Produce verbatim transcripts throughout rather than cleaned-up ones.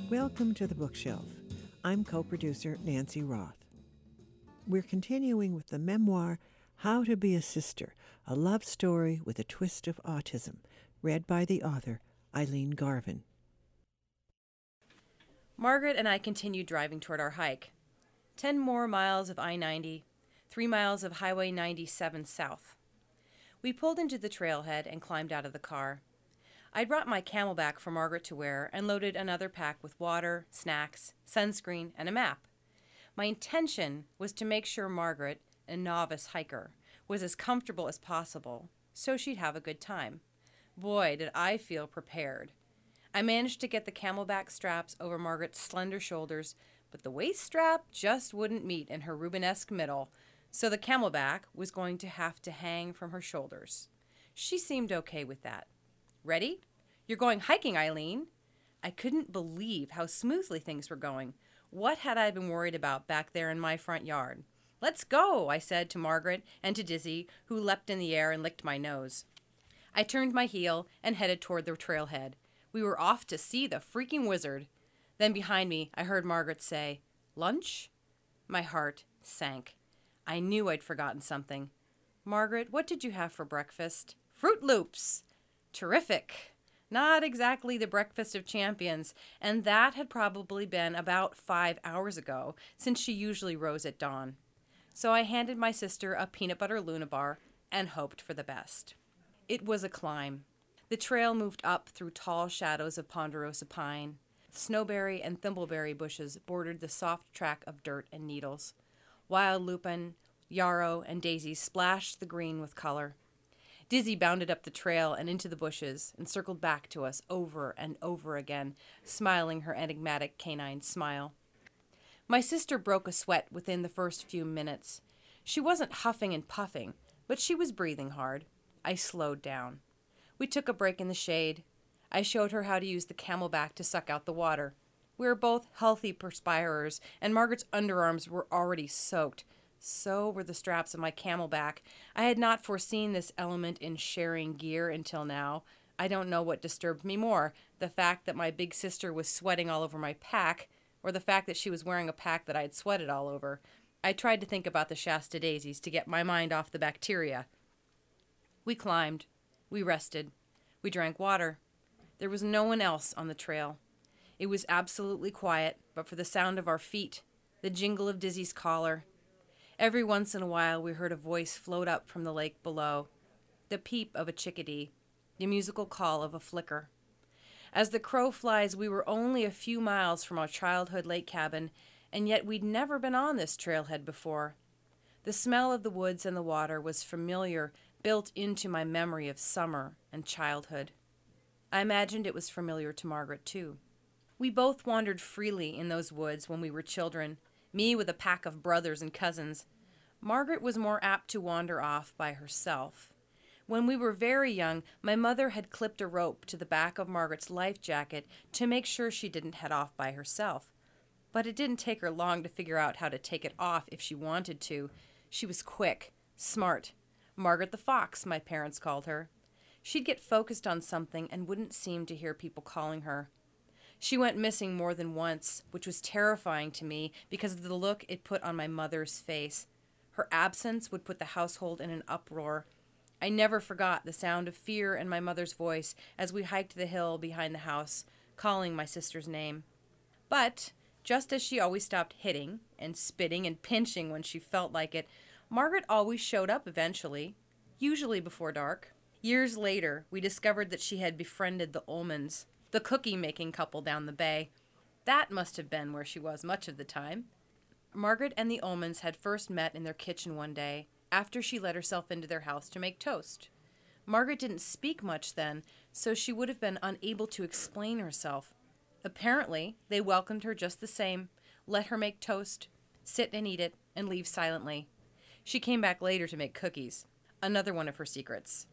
Welcome to the Bookshelf. I'm co-producer Nancy Roth. We're continuing with the memoir How to Be a Sister, a love story with a twist of autism, read by the author Eileen Garvin. Margaret and I continued driving toward our hike. Ten more miles of I ninety, three miles of Highway ninety-seven south. We pulled into the trailhead and climbed out of the car. I'd brought my Camelback for Margaret to wear and loaded another pack with water, snacks, sunscreen, and a map. My intention was to make sure Margaret, a novice hiker, was as comfortable as possible so she'd have a good time. Boy, did I feel prepared. I managed to get the Camelback straps over Margaret's slender shoulders, but the waist strap just wouldn't meet in her Rubenesque middle, so the Camelback was going to have to hang from her shoulders. She seemed okay with that. Ready? You're going hiking, Eileen. I couldn't believe how smoothly things were going. What had I been worried about back there in my front yard? Let's go, I said to Margaret and to Dizzy, who leapt in the air and licked my nose. I turned my heel and headed toward the trailhead. We were off to see the freaking wizard. Then behind me, I heard Margaret say, "Lunch?" My heart sank. I knew I'd forgotten something. Margaret, what did you have for breakfast? Fruit Loops! Terrific! Not exactly the breakfast of champions, and that had probably been about five hours ago, since she usually rose at dawn. So I handed my sister a peanut butter Luna bar and hoped for the best. It was a climb. The trail moved up through tall shadows of ponderosa pine. Snowberry and thimbleberry bushes bordered the soft track of dirt and needles. Wild lupin, yarrow, and daisies splashed the green with color. Dizzy bounded up the trail and into the bushes and circled back to us over and over again, smiling her enigmatic canine smile. My sister broke a sweat within the first few minutes. She wasn't huffing and puffing, but she was breathing hard. I slowed down. We took a break in the shade. I showed her how to use the Camelback to suck out the water. We were both healthy perspirers, and Margaret's underarms were already soaked. So were the straps of my Camelback. I had not foreseen this element in sharing gear until now. I don't know what disturbed me more, the fact that my big sister was sweating all over my pack, or the fact that she was wearing a pack that I had sweated all over. I tried to think about the Shasta daisies to get my mind off the bacteria. We climbed. We rested. We drank water. There was no one else on the trail. It was absolutely quiet, but for the sound of our feet, the jingle of Dizzy's collar. Every once in a while we heard a voice float up from the lake below, the peep of a chickadee, the musical call of a flicker. As the crow flies, we were only a few miles from our childhood lake cabin, and yet we'd never been on this trailhead before. The smell of the woods and the water was familiar, built into my memory of summer and childhood. I imagined it was familiar to Margaret, too. We both wandered freely in those woods when we were children, me with a pack of brothers and cousins. Margaret was more apt to wander off by herself. When we were very young, my mother had clipped a rope to the back of Margaret's life jacket to make sure she didn't head off by herself. But it didn't take her long to figure out how to take it off if she wanted to. She was quick, smart. Margaret the Fox, my parents called her. She'd get focused on something and wouldn't seem to hear people calling her. She went missing more than once, which was terrifying to me because of the look it put on my mother's face. Her absence would put the household in an uproar. I never forgot the sound of fear in my mother's voice as we hiked the hill behind the house, calling my sister's name. But, just as she always stopped hitting and spitting and pinching when she felt like it, Margaret always showed up eventually, usually before dark. Years later, we discovered that she had befriended the Ullmans, the cookie-making couple down the bay. That must have been where she was much of the time. Margaret and the Ullmans had first met in their kitchen one day, after she let herself into their house to make toast. Margaret didn't speak much then, so she would have been unable to explain herself. Apparently, they welcomed her just the same, let her make toast, sit and eat it, and leave silently. She came back later to make cookies, another one of her secrets.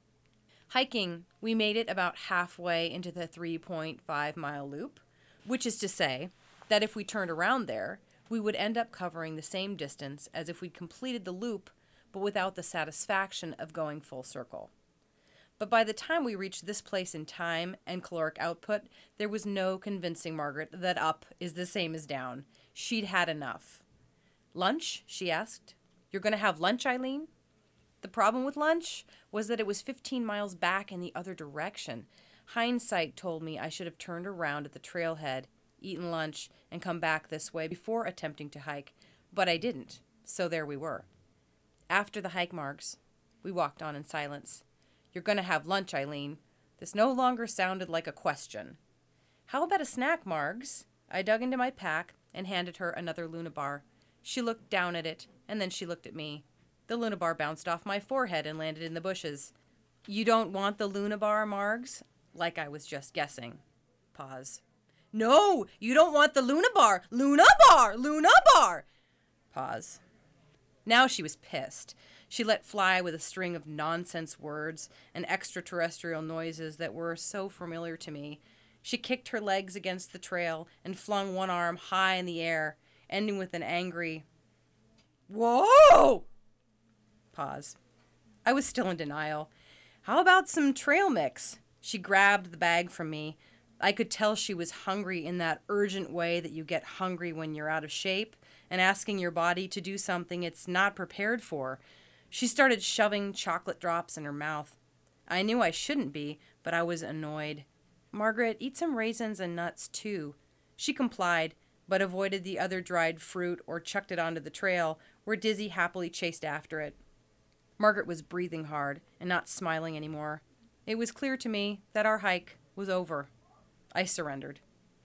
Hiking, we made it about halfway into the three point five mile loop, which is to say that if we turned around there, we would end up covering the same distance as if we'd completed the loop, but without the satisfaction of going full circle. But by the time we reached this place in time and caloric output, there was no convincing Margaret that up is the same as down. She'd had enough. Lunch? She asked. You're going to have lunch, Eileen? The problem with lunch was that it was fifteen miles back in the other direction. Hindsight told me I should have turned around at the trailhead, eaten lunch, and come back this way before attempting to hike. But I didn't, so there we were. After the hike marks, we walked on in silence. You're going to have lunch, Eileen. This no longer sounded like a question. How about a snack, Margs? I dug into my pack and handed her another Luna bar. She looked down at it, and then she looked at me. The Luna bar bounced off my forehead and landed in the bushes. You don't want the Luna bar, Margs? Like I was just guessing. Pause. No, you don't want the Luna bar. Luna bar, Luna bar. Pause. Now she was pissed. She let fly with a string of nonsense words and extraterrestrial noises that were so familiar to me. She kicked her legs against the trail and flung one arm high in the air, ending with an angry, "Whoa!" Pause. I was still in denial. How about some trail mix? She grabbed the bag from me. I could tell she was hungry in that urgent way that you get hungry when you're out of shape and asking your body to do something it's not prepared for. She started shoving chocolate drops in her mouth. I knew I shouldn't be, but I was annoyed. Margaret, eat some raisins and nuts too. She complied, but avoided the other dried fruit or chucked it onto the trail, where Dizzy happily chased after it. Margaret was breathing hard and not smiling anymore. It was clear to me that our hike was over. I surrendered.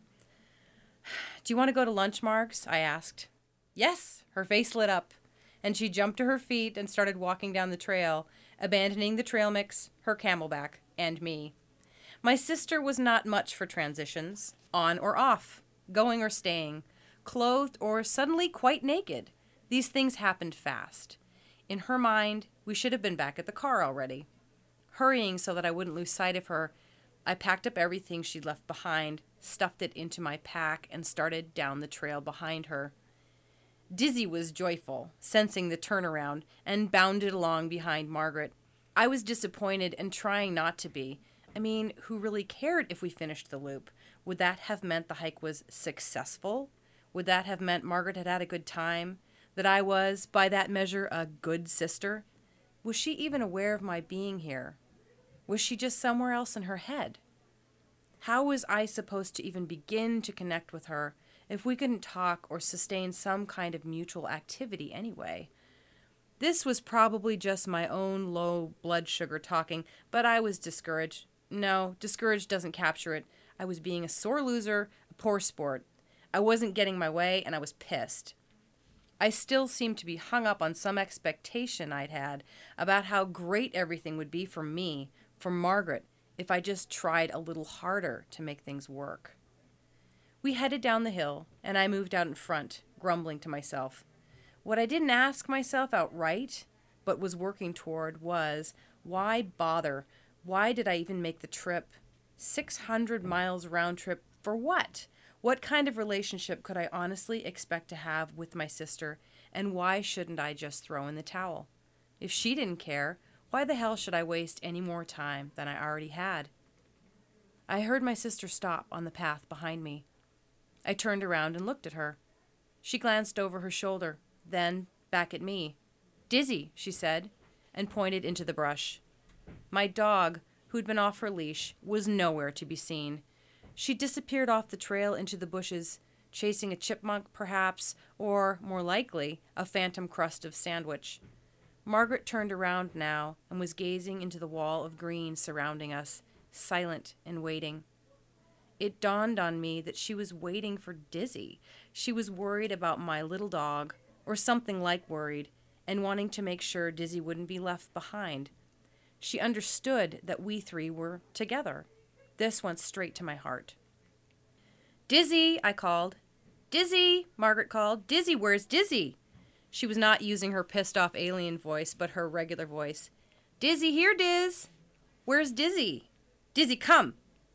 Do you want to go to lunch, Margs? I asked. Yes, her face lit up, and she jumped to her feet and started walking down the trail, abandoning the trail mix, her camelback, and me. My sister was not much for transitions, on or off, going or staying, clothed or suddenly quite naked. These things happened fast. In her mind, we should have been back at the car already. Hurrying so that I wouldn't lose sight of her, I packed up everything she'd left behind, stuffed it into my pack, and started down the trail behind her. Dizzy was joyful, sensing the turnaround, and bounded along behind Margaret. I was disappointed and trying not to be. I mean, who really cared if we finished the loop? Would that have meant the hike was successful? Would that have meant Margaret had had a good time? That I was, by that measure, a good sister? Was she even aware of my being here? Was she just somewhere else in her head? How was I supposed to even begin to connect with her if we couldn't talk or sustain some kind of mutual activity anyway? This was probably just my own low blood sugar talking, but I was discouraged. No, discouraged doesn't capture it. I was being a sore loser, a poor sport. I wasn't getting my way, and I was pissed. I still seemed to be hung up on some expectation I'd had about how great everything would be for me, for Margaret, if I just tried a little harder to make things work. We headed down the hill, and I moved out in front, grumbling to myself. What I didn't ask myself outright, but was working toward, was, why bother? Why did I even make the trip? six hundred miles round trip for what? What kind of relationship could I honestly expect to have with my sister, and why shouldn't I just throw in the towel? If she didn't care, why the hell should I waste any more time than I already had? I heard my sister stop on the path behind me. I turned around and looked at her. She glanced over her shoulder, then back at me. "Dizzy," she said, and pointed into the brush. My dog, who'd been off her leash, was nowhere to be seen. She disappeared off the trail into the bushes, chasing a chipmunk, perhaps, or, more likely, a phantom crust of sandwich. Margaret turned around now and was gazing into the wall of green surrounding us, silent and waiting. It dawned on me that she was waiting for Dizzy. She was worried about my little dog, or something like worried, and wanting to make sure Dizzy wouldn't be left behind. She understood that we three were together. This went straight to my heart. "Dizzy," I called. "Dizzy," Margaret called. "Dizzy, where's Dizzy?" She was not using her pissed-off alien voice, but her regular voice. "Dizzy, here, Diz. Where's Dizzy? Dizzy, come."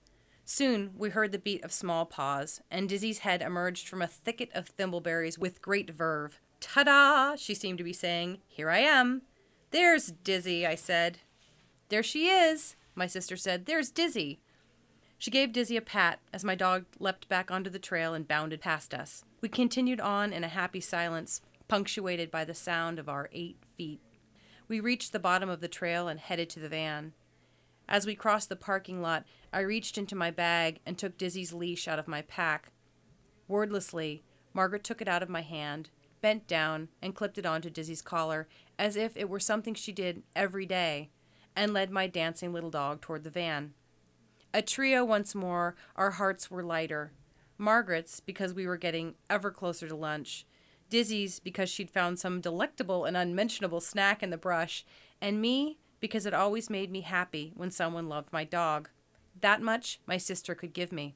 Soon we heard the beat of small paws, and Dizzy's head emerged from a thicket of thimbleberries with great verve. "Ta-da!" she seemed to be saying. "Here I am." "There's Dizzy," I said. "There she is." my sister said. "There's Dizzy." She gave Dizzy a pat as my dog leapt back onto the trail and bounded past us. We continued on in a happy silence, punctuated by the sound of our eight feet. We reached the bottom of the trail and headed to the van. As we crossed the parking lot, I reached into my bag and took Dizzy's leash out of my pack. Wordlessly, Margaret took it out of my hand, bent down, and clipped it onto Dizzy's collar, as if it were something she did every day, and led my dancing little dog toward the van. A trio once more, our hearts were lighter. Margaret's, because we were getting ever closer to lunch. Dizzy's, because she'd found some delectable and unmentionable snack in the brush. And me, because it always made me happy when someone loved my dog. That much my sister could give me.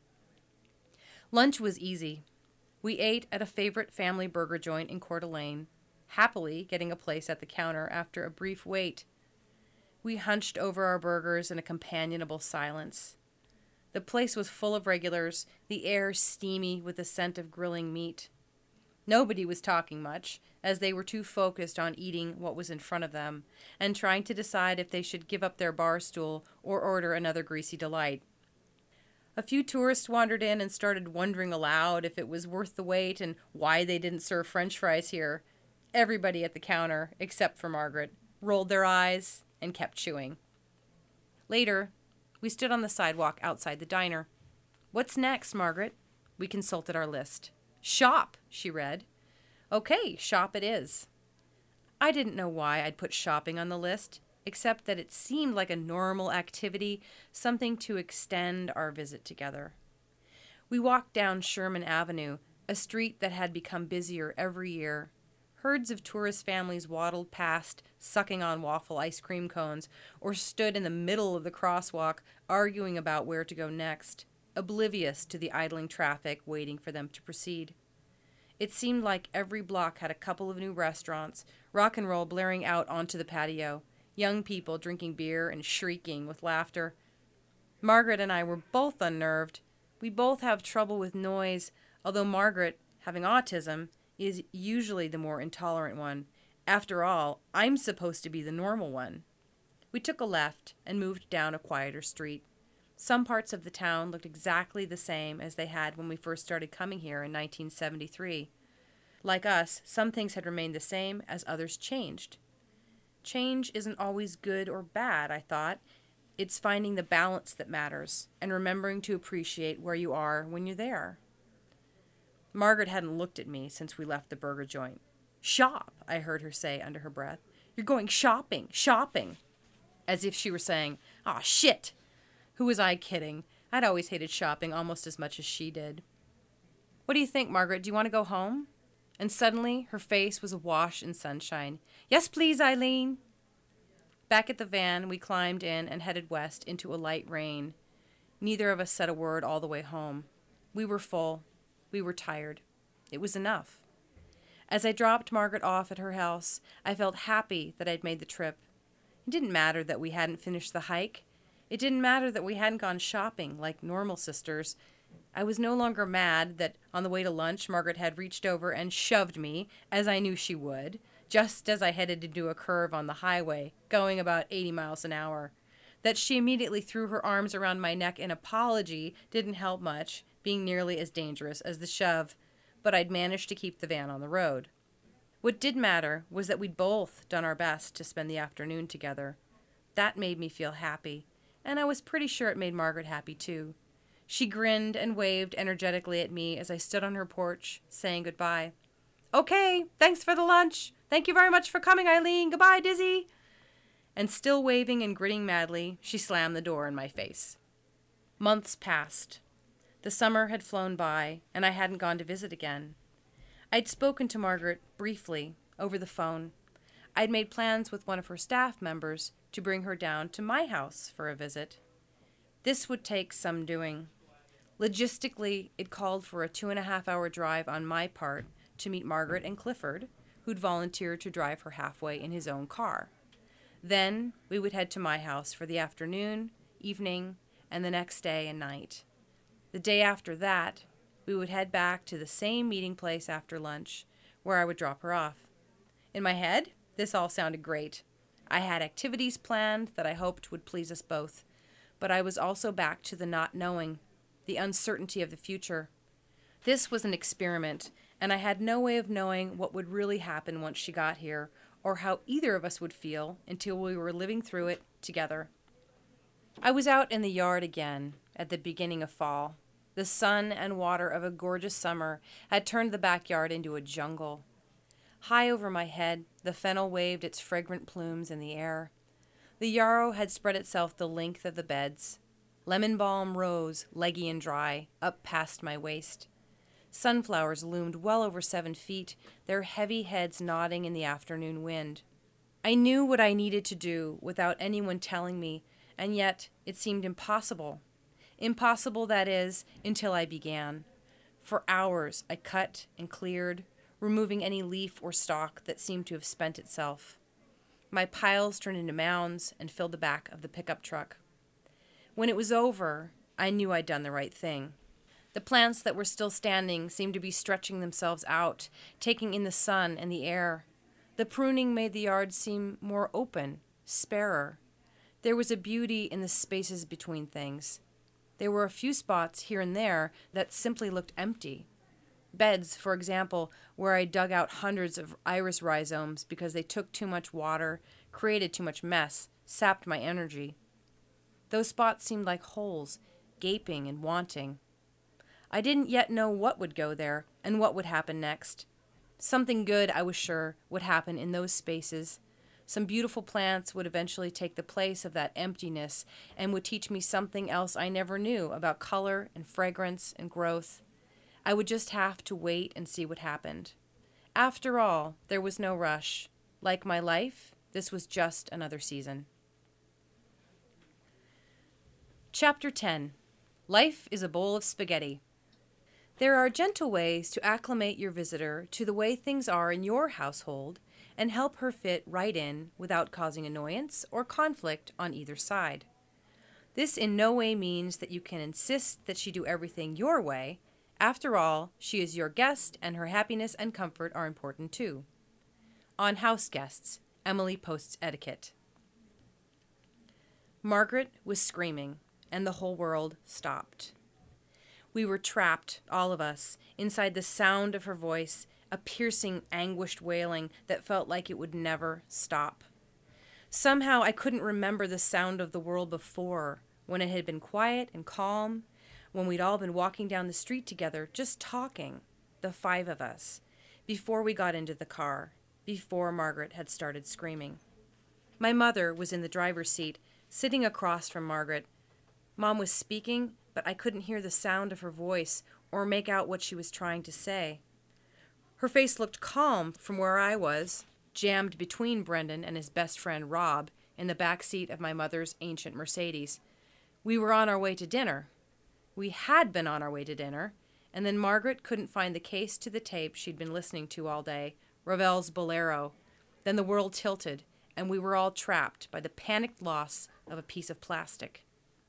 Lunch was easy. We ate at a favorite family burger joint in Coeur d'Alene, happily getting a place at the counter after a brief wait. We hunched over our burgers in a companionable silence. The place was full of regulars, the air steamy with the scent of grilling meat. Nobody was talking much, as they were too focused on eating what was in front of them, and trying to decide if they should give up their bar stool or order another greasy delight. A few tourists wandered in and started wondering aloud if it was worth the wait and why they didn't serve French fries here. Everybody at the counter, except for Margaret, rolled their eyes and kept chewing. Later, we stood on the sidewalk outside the diner. "What's next, Margaret?" We consulted our list. "Shop," she read. "Okay, shop it is." I didn't know why I'd put shopping on the list, except that it seemed like a normal activity, something to extend our visit together. We walked down Sherman Avenue, a street that had become busier every year. Herds of tourist families waddled past, sucking on waffle ice cream cones, or stood in the middle of the crosswalk, arguing about where to go next, oblivious to the idling traffic waiting for them to proceed. It seemed like every block had a couple of new restaurants, rock and roll blaring out onto the patio, young people drinking beer and shrieking with laughter. Margaret and I were both unnerved. We both have trouble with noise, although Margaret, having autism, is usually the more intolerant one. After all, I'm supposed to be the normal one. We took a left and moved down a quieter street. Some parts of the town looked exactly the same as they had when we first started coming here in nineteen seventy-three. Like us, some things had remained the same as others changed. Change isn't always good or bad, I thought. It's finding the balance that matters and remembering to appreciate where you are when you're there. Margaret hadn't looked at me since we left the burger joint. "Shop," I heard her say under her breath. "You're going shopping, shopping." As if she were saying, "Aw, shit." Who was I kidding? I'd always hated shopping almost as much as she did. "What do you think, Margaret? Do you want to go home?" And suddenly her face was awash in sunshine. "Yes, please, Eileen." Back at the van, we climbed in and headed west into a light rain. Neither of us said a word all the way home. We were full. We were tired. It was enough. As I dropped Margaret off at her house, I felt happy that I'd made the trip. It didn't matter that we hadn't finished the hike. It didn't matter that we hadn't gone shopping like normal sisters. I was no longer mad that on the way to lunch, Margaret had reached over and shoved me, as I knew she would, just as I headed into a curve on the highway, going about eighty miles an hour. That she immediately threw her arms around my neck in apology didn't help much, being nearly as dangerous as the shove, but I'd managed to keep the van on the road. What did matter was that we'd both done our best to spend the afternoon together. That made me feel happy, and I was pretty sure it made Margaret happy too. She grinned and waved energetically at me as I stood on her porch, saying goodbye. "Okay, thanks for the lunch. Thank you very much for coming, Eileen. Goodbye, Dizzy." And still waving and grinning madly, she slammed the door in my face. Months passed. The summer had flown by, and I hadn't gone to visit again. I'd spoken to Margaret briefly over the phone. I'd made plans with one of her staff members to bring her down to my house for a visit. This would take some doing. Logistically, it called for a two and a half hour drive on my part to meet Margaret and Clifford, who'd volunteered to drive her halfway in his own car. Then we would head to my house for the afternoon, evening, and the next day and night. The day after that, we would head back to the same meeting place after lunch, where I would drop her off. In my head, this all sounded great. I had activities planned that I hoped would please us both. but I was also back to the not knowing, the uncertainty of the future. This was an experiment, and I had no way of knowing what would really happen once she got here, or how either of us would feel until we were living through it together. I was out in the yard again at the beginning of fall. The sun and water of a gorgeous summer had turned the backyard into a jungle. High over my head, the fennel waved its fragrant plumes in the air. The yarrow had spread itself the length of the beds. Lemon balm rose, leggy and dry, up past my waist. Sunflowers loomed well over seven feet, their heavy heads nodding in the afternoon wind. I knew what I needed to do without anyone telling me, and yet it seemed impossible. Impossible, that is, until I began. For hours I cut and cleared, removing any leaf or stalk that seemed to have spent itself. My piles turned into mounds and filled the back of the pickup truck. When it was over, I knew I'd done the right thing. The plants that were still standing seemed to be stretching themselves out, taking in the sun and the air. The pruning made the yard seem more open, sparer. There was a beauty in the spaces between things. There were a few spots here and there that simply looked empty. Beds, for example, where I dug out hundreds of iris rhizomes because they took too much water, created too much mess, sapped my energy. Those spots seemed like holes, gaping and wanting. I didn't yet know what would go there and what would happen next. Something good, I was sure, would happen in those spaces. Some beautiful plants would eventually take the place of that emptiness and would teach me something else I never knew about color and fragrance and growth. I would just have to wait and see what happened. After all, there was no rush. Like my life, this was just another season. Chapter ten. Life is a bowl of spaghetti. There are gentle ways to acclimate your visitor to the way things are in your household and help her fit right in without causing annoyance or conflict on either side. This in no way means that you can insist that she do everything your way. After all, she is your guest, and her happiness and comfort are important too. On house guests, Emily posts etiquette. Margaret was screaming, and the whole world stopped. We were trapped, all of us, inside the sound of her voice, a piercing, anguished wailing that felt like it would never stop. Somehow I couldn't remember the sound of the world before, when it had been quiet and calm, when we'd all been walking down the street together, just talking, the five of us, before we got into the car, before Margaret had started screaming. My mother was in the driver's seat, sitting across from Margaret. Mom was speaking, but I couldn't hear the sound of her voice or make out what she was trying to say. Her face looked calm from where I was, jammed between Brendan and his best friend Rob in the back seat of my mother's ancient Mercedes. We were on our way to dinner. We had been on our way to dinner, and then Margaret couldn't find the case to the tape she'd been listening to all day, Ravel's Bolero. Then the world tilted, and we were all trapped by the panicked loss of a piece of plastic.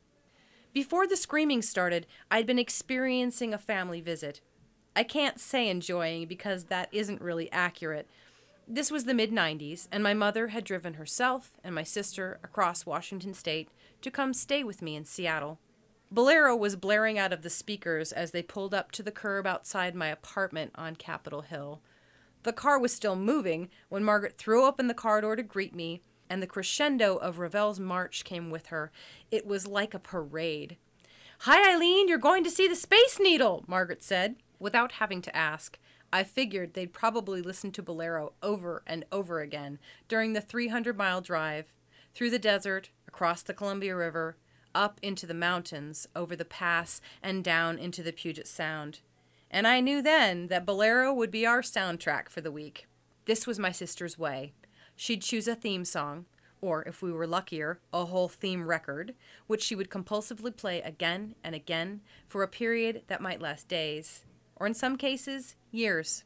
Before the screaming started, I'd been experiencing a family visit. I can't say enjoying because that isn't really accurate. This was the mid nineties, and my mother had driven herself and my sister across Washington State to come stay with me in Seattle. Bolero was blaring out of the speakers as they pulled up to the curb outside my apartment on Capitol Hill. The car was still moving when Margaret threw open the car door to greet me, and the crescendo of Ravel's march came with her. It was like a parade. "Hi, Eileen, you're going to see the Space Needle," Margaret said. Without having to ask, I figured they'd probably listen to Bolero over and over again during the three hundred mile drive, through the desert, across the Columbia River, up into the mountains, over the pass, and down into the Puget Sound. And I knew then that Bolero would be our soundtrack for the week. This was my sister's way. She'd choose a theme song, or if we were luckier, a whole theme record, which she would compulsively play again and again for a period that might last days, or in some cases, years.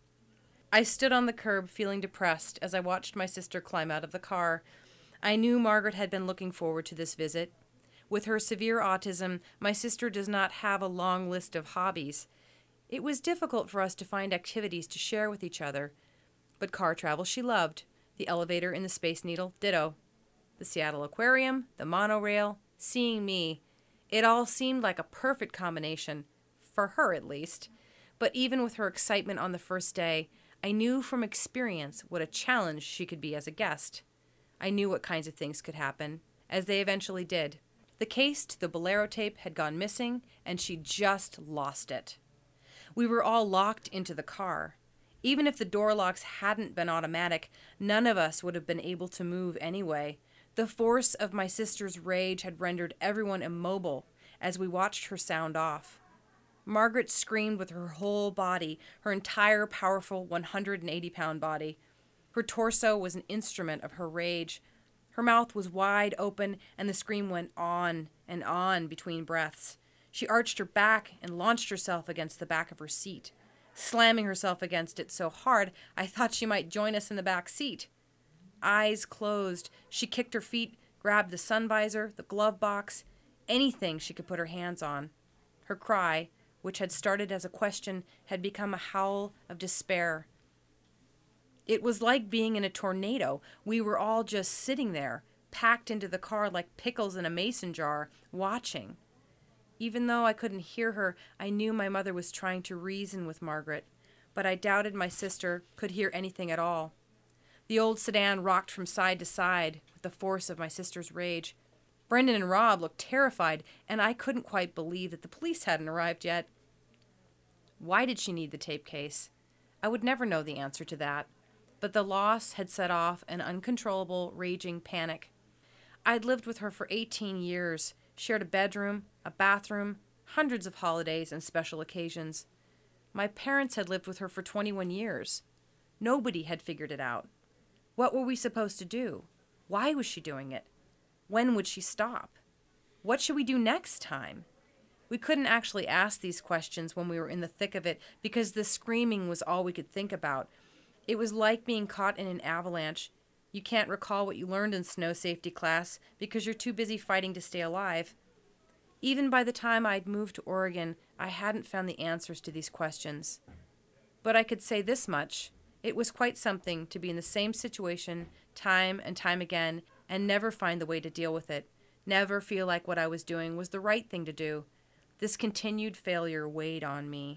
I stood on the curb feeling depressed as I watched my sister climb out of the car. I knew Margaret had been looking forward to this visit. With her severe autism, my sister does not have a long list of hobbies. It was difficult for us to find activities to share with each other, but car travel she loved. The elevator in the Space Needle, ditto. The Seattle Aquarium, the monorail, seeing me. It all seemed like a perfect combination, for her at least. But even with her excitement on the first day, I knew from experience what a challenge she could be as a guest. I knew what kinds of things could happen, as they eventually did. The case to the Bolero tape had gone missing, and she just lost it. We were all locked into the car. Even if the door locks hadn't been automatic, none of us would have been able to move anyway. The force of my sister's rage had rendered everyone immobile as we watched her sound off. Margaret screamed with her whole body, her entire powerful one hundred eighty pound body. Her torso was an instrument of her rage. Her mouth was wide open, and the scream went on and on between breaths. She arched her back and launched herself against the back of her seat, slamming herself against it so hard I thought she might join us in the back seat. Eyes closed, she kicked her feet, grabbed the sun visor, the glove box, anything she could put her hands on. Her cry, which had started as a question, had become a howl of despair. It was like being in a tornado. We were all just sitting there, packed into the car like pickles in a mason jar, watching. Even though I couldn't hear her, I knew my mother was trying to reason with Margaret, but I doubted my sister could hear anything at all. The old sedan rocked from side to side with the force of my sister's rage. Brendan and Rob looked terrified, and I couldn't quite believe that the police hadn't arrived yet. Why did she need the tape case? I would never know the answer to that, but the loss had set off an uncontrollable, raging panic. I'd lived with her for eighteen years, shared a bedroom, a bathroom, hundreds of holidays and special occasions. My parents had lived with her for twenty-one years. Nobody had figured it out. What were we supposed to do? Why was she doing it? When would she stop? What should we do next time? We couldn't actually ask these questions when we were in the thick of it because the screaming was all we could think about. It was like being caught in an avalanche. You can't recall what you learned in snow safety class because you're too busy fighting to stay alive. Even by the time I'd moved to Oregon, I hadn't found the answers to these questions. But I could say this much. It was quite something to be in the same situation time and time again and never find the way to deal with it, never feel like what I was doing was the right thing to do. This continued failure weighed on me.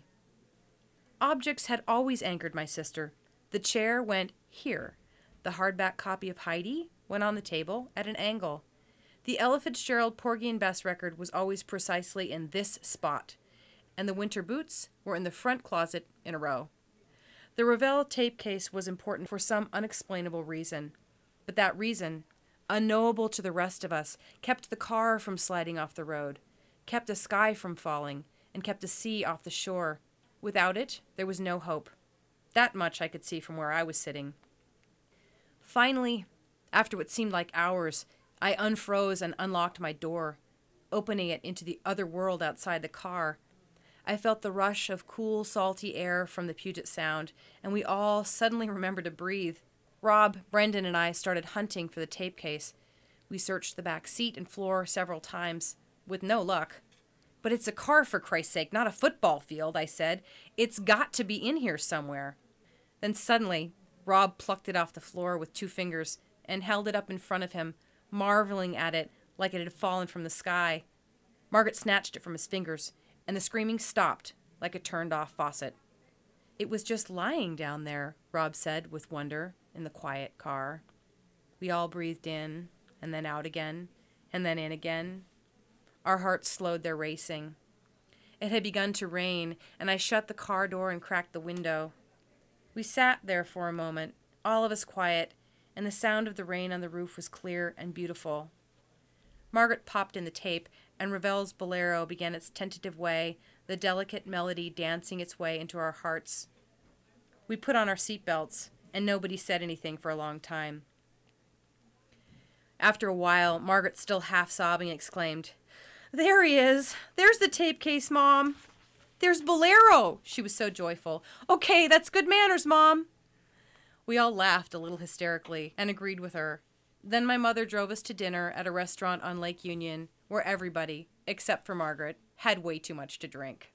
Objects had always anchored my sister. The chair went here. The hardback copy of Heidi went on the table at an angle. The Ella Fitzgerald Porgy and Bess record was always precisely in this spot, and the winter boots were in the front closet in a row. The Revell tape case was important for some unexplainable reason, but that reason, unknowable to the rest of us, kept the car from sliding off the road, kept the sky from falling, and kept the sea off the shore. Without it, there was no hope. That much I could see from where I was sitting. Finally, after what seemed like hours, I unfroze and unlocked my door, opening it into the other world outside the car. I felt the rush of cool, salty air from the Puget Sound, and we all suddenly remembered to breathe. Rob, Brendan, and I started hunting for the tape case. We searched the back seat and floor several times, with no luck. "But it's a car, for Christ's sake, not a football field," I said. "It's got to be in here somewhere." Then suddenly, Rob plucked it off the floor with two fingers and held it up in front of him, marveling at it like it had fallen from the sky. Margaret snatched it from his fingers, and the screaming stopped like a turned-off faucet. "It was just lying down there," Rob said with wonder in the quiet car. We all breathed in, and then out again, and then in again. Our hearts slowed their racing. It had begun to rain, and I shut the car door and cracked the window. We sat there for a moment, all of us quiet, and the sound of the rain on the roof was clear and beautiful. Margaret popped in the tape, and Revell's Bolero began its tentative way, the delicate melody dancing its way into our hearts. We put on our seatbelts, and nobody said anything for a long time. After a while, Margaret, still half sobbing, exclaimed, "There he is! There's the tape case, Mom! There's Bolero!" She was so joyful. "Okay, that's good manners, Mom!" We all laughed a little hysterically and agreed with her. Then my mother drove us to dinner at a restaurant on Lake Union where everybody, except for Margaret, had way too much to drink.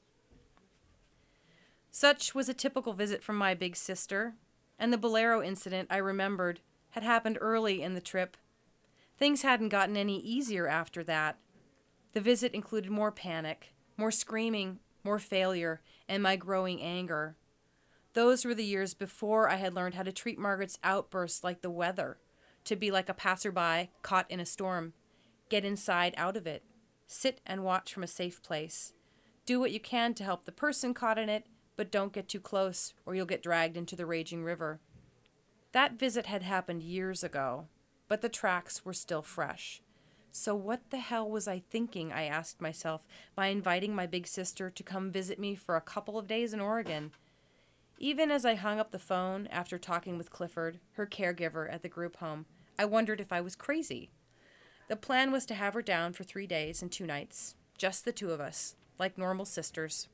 Such was a typical visit from my big sister, and the Bolero incident I remembered had happened early in the trip. Things hadn't gotten any easier after that. The visit included more panic, more screaming, more failure, and my growing anger. Those were the years before I had learned how to treat Margaret's outbursts like the weather, to be like a passerby caught in a storm. Get inside out of it. Sit and watch from a safe place. Do what you can to help the person caught in it, but don't get too close or you'll get dragged into the raging river. That visit had happened years ago, but the tracks were still fresh. So what the hell was I thinking, I asked myself, by inviting my big sister to come visit me for a couple of days in Oregon? Even as I hung up the phone after talking with Clifford, her caregiver at the group home, I wondered if I was crazy. The plan was to have her down for three days and two nights, just the two of us, like normal sisters.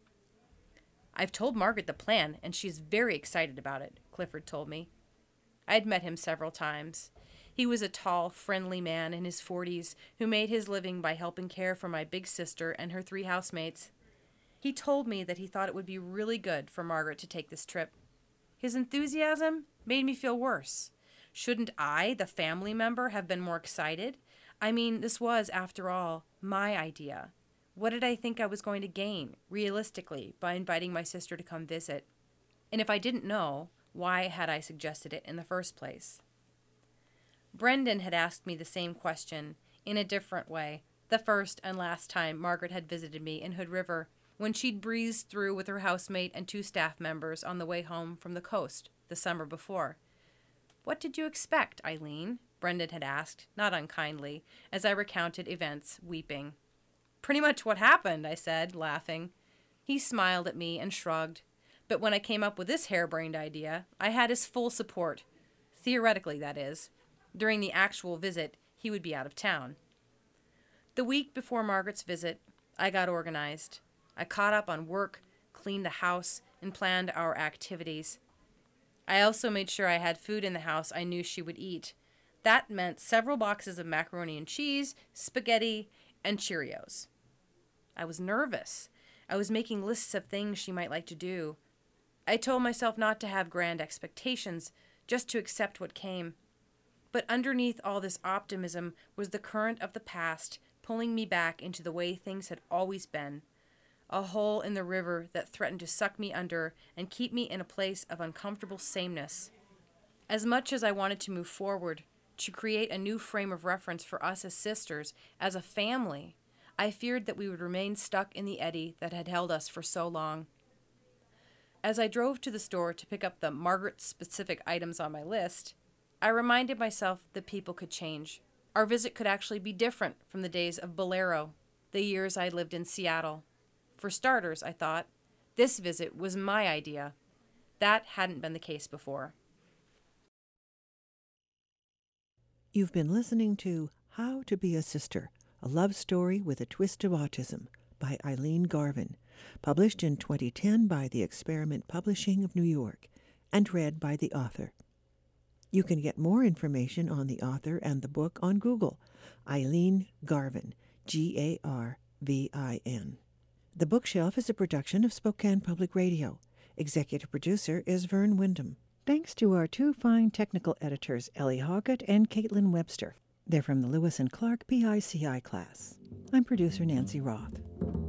I've told Margaret the plan, and she's very excited about it, Clifford told me. I'd met him several times. He was a tall, friendly man in his forties who made his living by helping care for my big sister and her three housemates. He told me that he thought it would be really good for Margaret to take this trip. His enthusiasm made me feel worse. Shouldn't I, the family member, have been more excited? I mean, this was, after all, my idea. What did I think I was going to gain, realistically, by inviting my sister to come visit? And if I didn't know, why had I suggested it in the first place? Brendan had asked me the same question, in a different way, the first and last time Margaret had visited me in Hood River, when she'd breezed through with her housemate and two staff members on the way home from the coast the summer before. "What did you expect, Eileen?" Brendan had asked, not unkindly, as I recounted events, weeping. "Pretty much what happened," I said, laughing. He smiled at me and shrugged. But when I came up with this harebrained idea, I had his full support. Theoretically, that is. During the actual visit, he would be out of town. The week before Margaret's visit, I got organized. I caught up on work, cleaned the house, and planned our activities. I also made sure I had food in the house I knew she would eat. That meant several boxes of macaroni and cheese, spaghetti, and Cheerios. I was nervous. I was making lists of things she might like to do. I told myself not to have grand expectations, just to accept what came. But underneath all this optimism was the current of the past, pulling me back into the way things had always been. A hole in the river that threatened to suck me under and keep me in a place of uncomfortable sameness. As much as I wanted to move forward, to create a new frame of reference for us as sisters, as a family, I feared that we would remain stuck in the eddy that had held us for so long. As I drove to the store to pick up the Margaret-specific items on my list, I reminded myself that people could change. Our visit could actually be different from the days of Bolero, the years I lived in Seattle. For starters, I thought, this visit was my idea. That hadn't been the case before. You've been listening to How to Be a Sister, a love story with a twist of autism by Eileen Garvin, published in twenty ten by the Experiment Publishing of New York, and read by the author. You can get more information on the author and the book on Google, Eileen Garvin, G A R V I N. The Bookshelf is a production of Spokane Public Radio. Executive producer is Vern Wyndham. Thanks to our two fine technical editors, Ellie Hoggett and Caitlin Webster. They're from the Lewis and Clark P I C I class. I'm producer Nancy Roth.